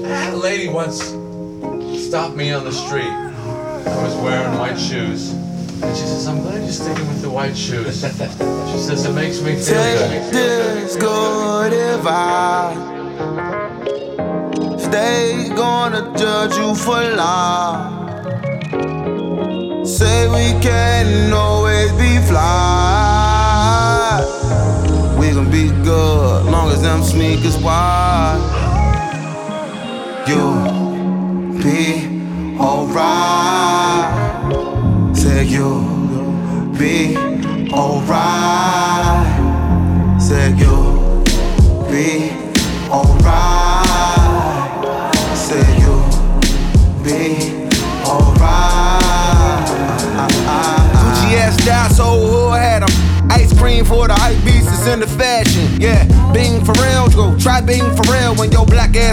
had a lady once stop me on the street. I was wearing white shoes. And she says, I'm glad you're sticking with the white shoes. She says, it makes me feel good. Take this good advice. They gonna judge you for life. Say we can't always be fly. We gon' be good, long as them sneakers wide. You'll be alright. Say you'll be alright. Say you'll be alright. Say you'll be alright. Gucci ass style, so who had 'em? Ice cream for the hype beasts, it's in the fashion. Yeah, being for real, go try being for real when your black ass